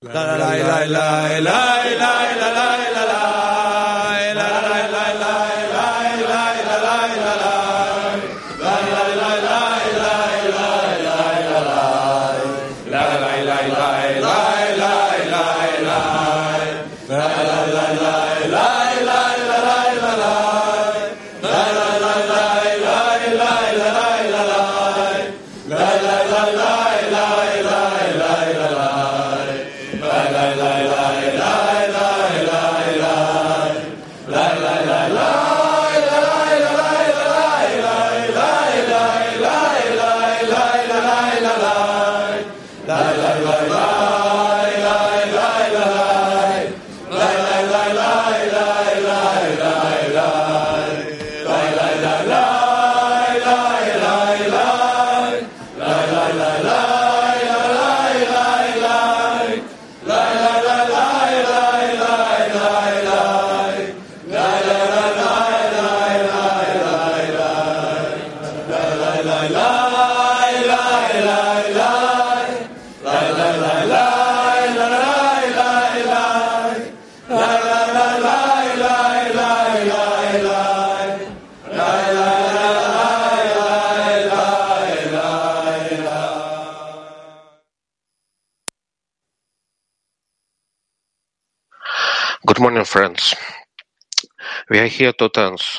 Good morning, friends. We are here to dance.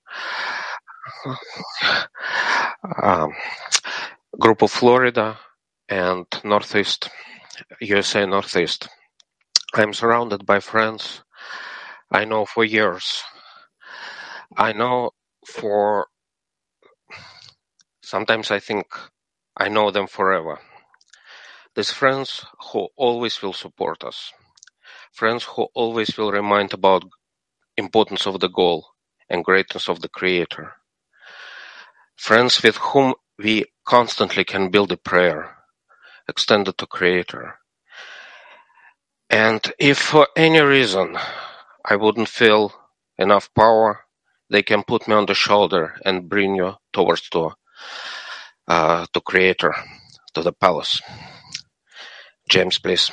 Group of Florida and Northeast, USA Northeast. I'm surrounded by friends I know for years. I know for... Sometimes I think I know them forever. These friends who always will support us. Friends who always will remind about importance of the goal and greatness of the Creator. Friends with whom we constantly can build a prayer extended to Creator. And if for any reason I wouldn't feel enough power, they can put me on the shoulder and bring you towards to Creator, to the palace. James, please.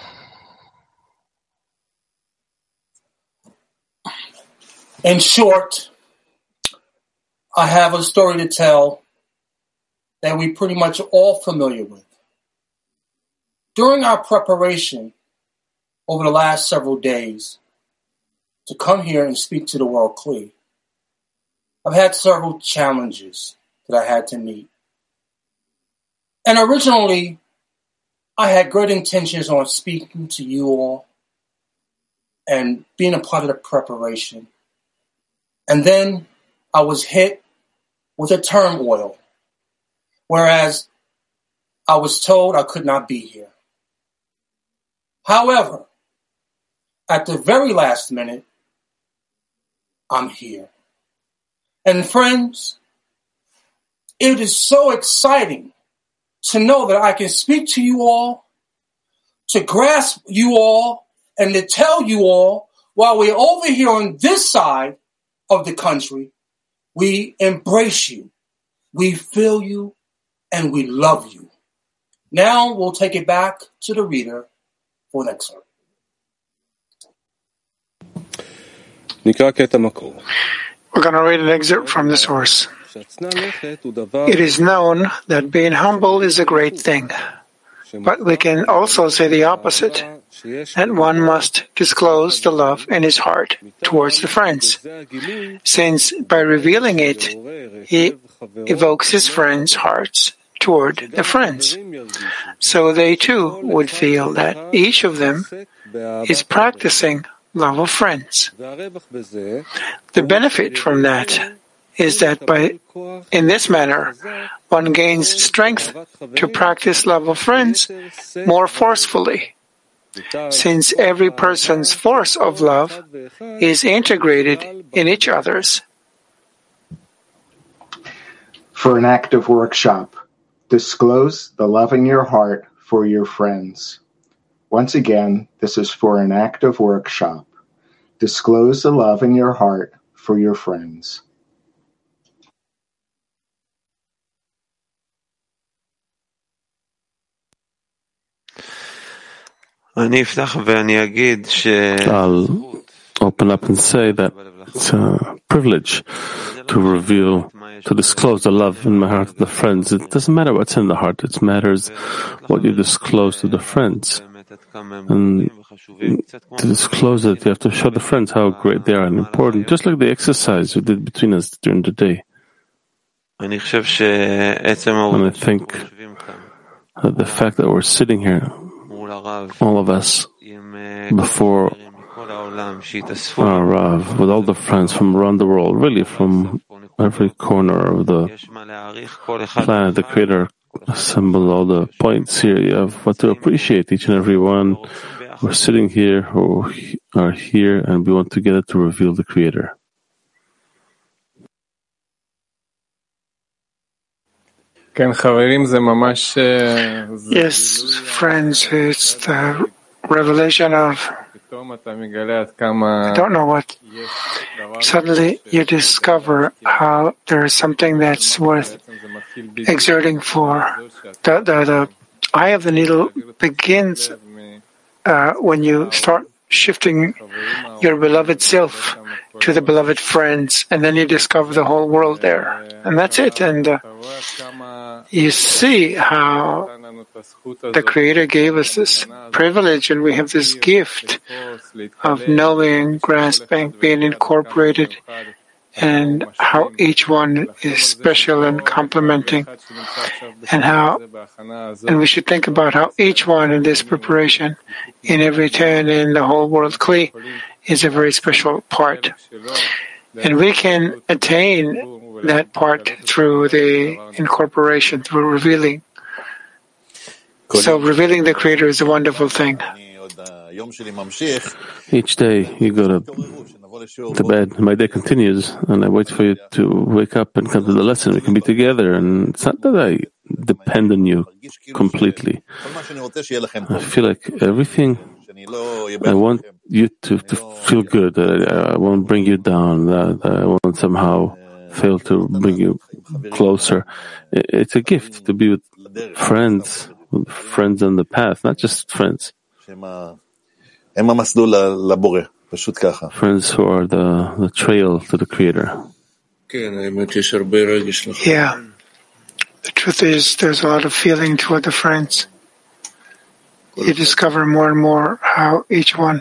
In short, I have a story to tell that we're pretty much all familiar with. During our preparation over the last several days to come here and speak to the world clear, I've had several challenges that I had to meet. And originally, I had great intentions on speaking to you all and being a part of the preparation. And then I was hit with a turmoil, whereas I was told I could not be here. However, at the very last minute, I'm here. And friends, it is so exciting to know that I can speak to you all, to grasp you all, and to tell you all, while we're over here on this side of the country, we embrace you, we feel you, and we love you. Now we'll take it back to the reader for an excerpt. We're going to read an excerpt from the source. It is known that being humble is a great thing, but we can also say the opposite, that one must disclose the love in his heart towards the friends, since by revealing it, he evokes his friends' hearts toward the friends, so they too would feel that each of them is practicing love of friends. The benefit from that is that in this manner, one gains strength to practice love of friends more forcefully, since every person's force of love is integrated in each other's. For an active workshop, disclose the love in your heart for your friends. Once again, this is for an active workshop. Disclose the love in your heart for your friends. I'll open up and say that it's a privilege to reveal, to disclose the love in my heart to the friends. It doesn't matter what's in the heart. It matters what you disclose to the friends. And to disclose it, you have to show the friends how great they are and important, just like the exercise we did between us during the day. And I think that the fact that we're sitting here, all of us, before our Rav, with all the friends from around the world, really from every corner of the planet, the Creator assembled all the points here. You have what to appreciate, each and every one. We're sitting here, who are here, and we want together to reveal the Creator. Yes, friends, it's the revelation of, I don't know what, suddenly you discover how there is something that's worth exerting for. The eye of the needle begins when you start shifting your beloved self to the beloved friends, and then you discover the whole world there. And that's it. And you see how the Creator gave us this privilege, and we have this gift of knowing, grasping, being incorporated, and how each one is special and complementing, and we should think about how each one in this preparation, in every turn in the whole world Kli, is a very special part. And we can attain that part through the incorporation, through revealing. So revealing the Creator is a wonderful thing. Each day you go to bed, my day continues, and I wait for you to wake up and come to the lesson. We can be together, and it's not that I depend on you completely. I feel like everything, I want you to feel good. I won't bring you down. I won't somehow fail to bring you closer. It's a gift to be with friends on the path, not just friends. Friends who are the trail to the Creator. Yeah. The truth is, there's a lot of feeling toward the friends. You discover more and more how each one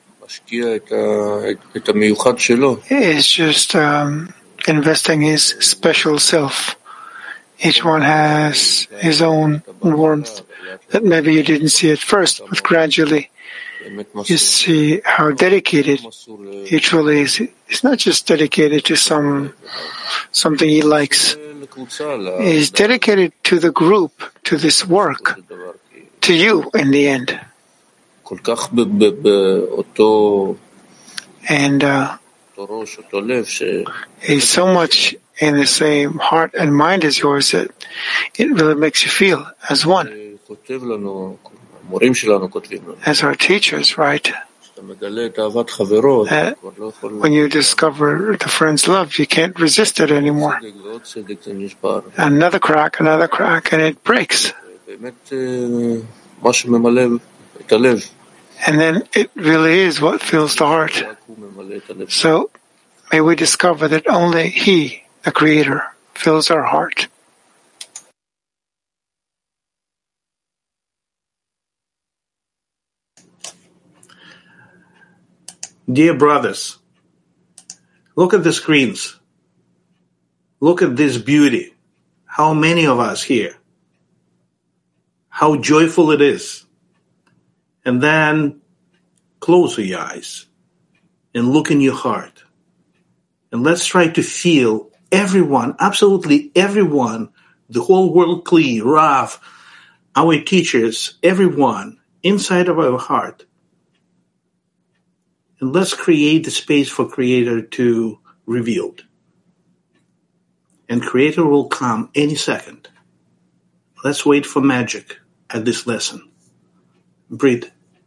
is just investing his special self. Each one has his own warmth that maybe you didn't see at first, but gradually you see how dedicated he truly is. He's not just dedicated to something he likes. He's dedicated to the group, to this work, to you in the end. And he's so much in the same heart and mind as yours that it really makes you feel as one. As our teachers write, when you discover the friend's love, you can't resist it anymore. Another crack, and it breaks. And then it really is what fills the heart. So may we discover that only He, the Creator, fills our heart. Dear brothers, look at the screens. Look at this beauty. How many of us here? How joyful it is. And then close your eyes and look in your heart. And let's try to feel everyone, absolutely everyone, the whole world Kli, Rav, our teachers, everyone inside of our heart. And let's create the space for Creator to reveal. And Creator will come any second. Let's wait for magic at this lesson. Breathe.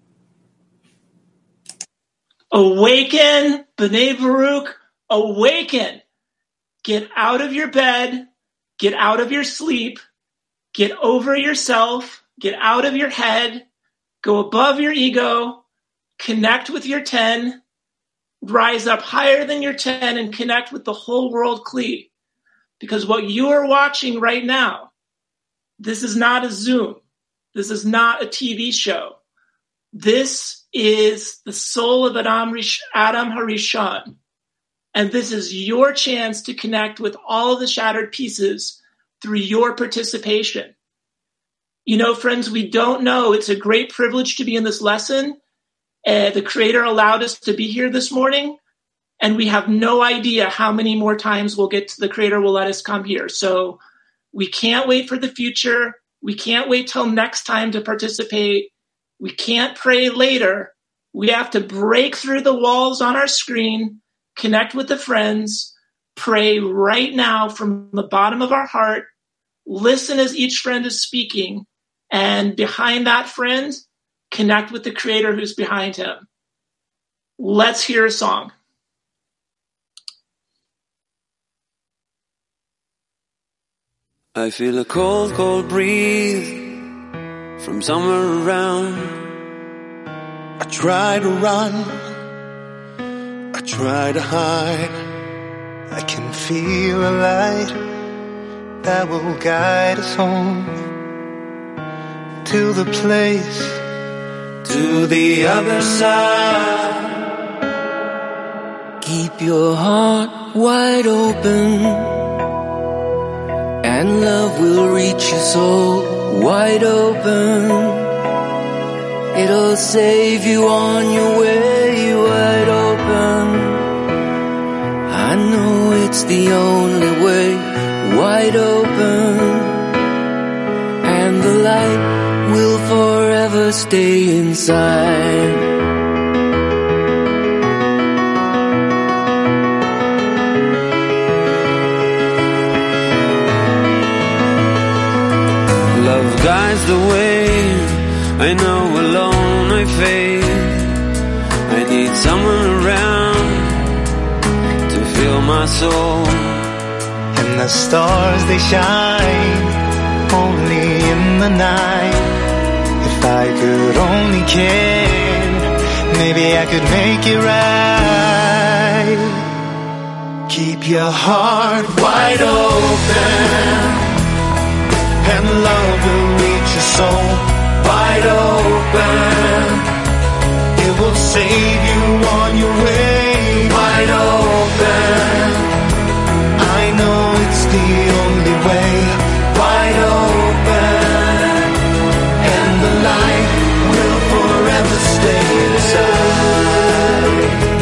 Awaken, B'nai Baruch, awaken. Get out of your bed, get out of your sleep, get over yourself, get out of your head, Go above your ego, connect with your 10, rise up higher than your 10 and connect with the whole world Kli. Because what you are watching right now, this is not a Zoom. This is not a TV show. This is the soul of Adam Harishon. And this is your chance to connect with all of the shattered pieces through your participation. You know, friends, we don't know. It's a great privilege to be in this lesson. The Creator allowed us to be here this morning, and we have no idea how many more times the Creator will let us come here. So we can't wait for the future. We can't wait till next time to participate. We can't pray later. We have to break through the walls on our screen, connect with the friends, pray right now from the bottom of our heart, listen as each friend is speaking, and behind that friend, connect with the Creator who's behind him. Let's hear a song. I feel a cold, cold breeze from somewhere around. I try to run, I try to hide. I can feel a light that will guide us home to the place, to the other side. Keep your heart wide open, and love will reach your soul wide open. It'll save you on your way wide open. I know it's the only way wide open. And the light will forever stay inside. Love guides the way. I know alone I fade. I need someone around to fill my soul. And the stars they shine only in the night. If I could only care, maybe I could make it right. Keep your heart wide open, and love will reach your soul wide open. It will save you on your way wide open. I know it's the only way wide open. And the light will forever stay inside.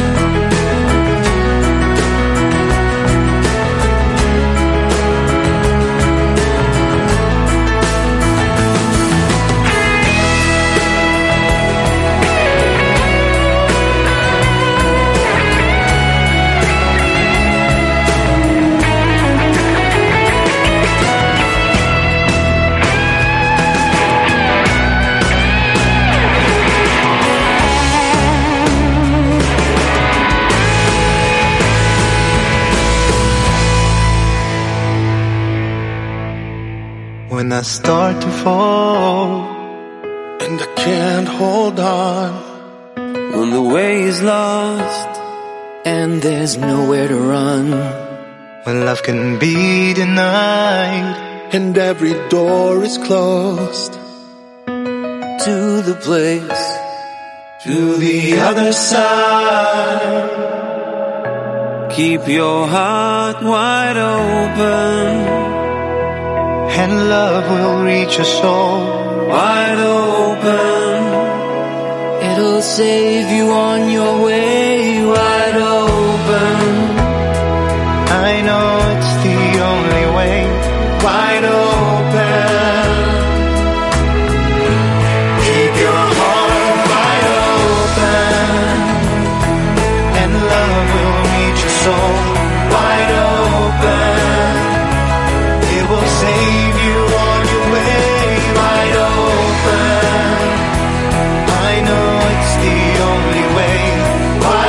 When I start to fall and I can't hold on, when the way is lost and there's nowhere to run, when love can be denied and every door is closed, to the place, to the other side. Keep your heart wide open, and love will reach your soul wide open. It'll save you on your way wide open. I know it's the only way wide open. Keep your heart wide open, and love will reach your soul wide open. It will save you on your way wide open. I know it's the only way wide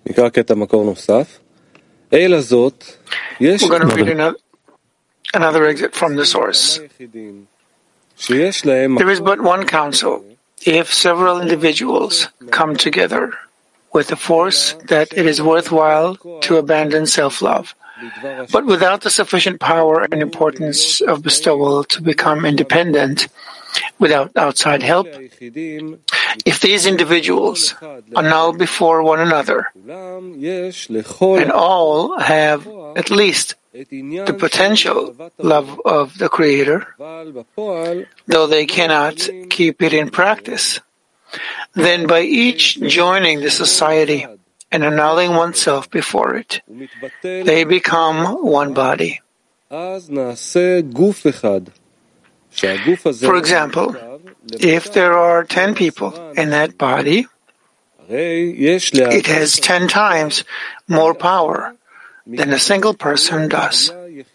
We're going to read another exit from the source. There is but one counsel. If several individuals come together with the force that it is worthwhile to abandon self-love, but without the sufficient power and importance of bestowal to become independent without outside help, if these individuals annul before one another, and all have at least the potential love of the Creator, though they cannot keep it in practice, then by each joining the society and annulling oneself before it, they become one body. For example, if there are 10 people in that body, it has 10 times more power than a single person does.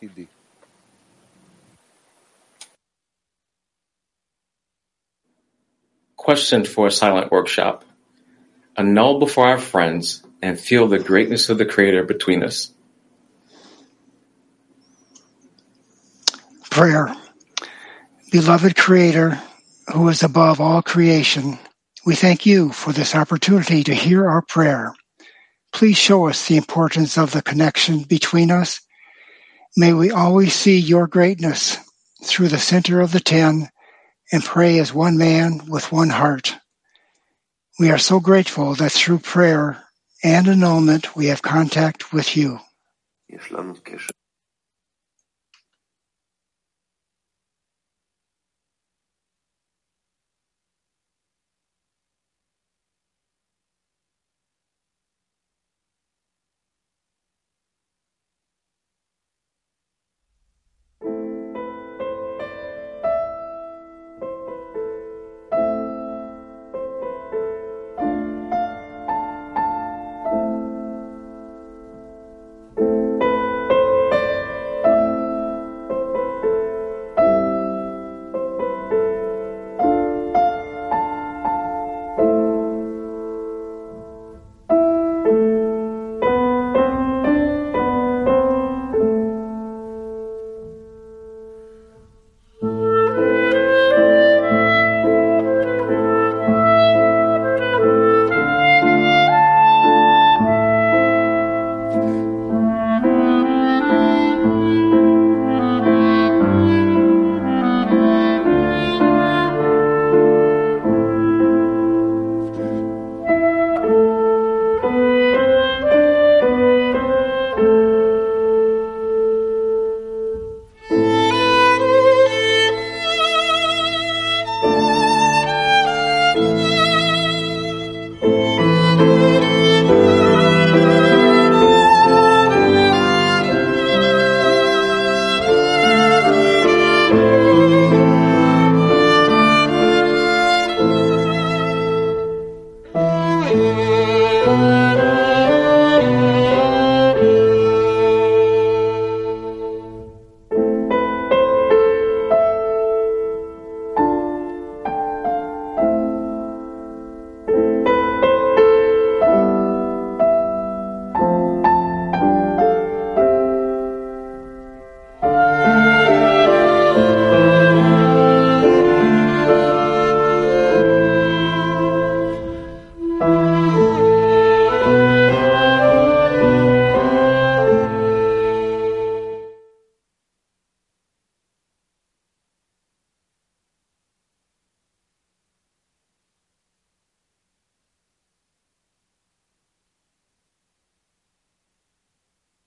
Question for a silent workshop. Annul before our friends and feel the greatness of the Creator between us. Prayer. Beloved Creator, who is above all creation, we thank you for this opportunity to hear our prayer. Please show us the importance of the connection between us. May we always see your greatness through the center of the 10 and pray as one man with one heart. We are so grateful that through prayer and annulment we have contact with you.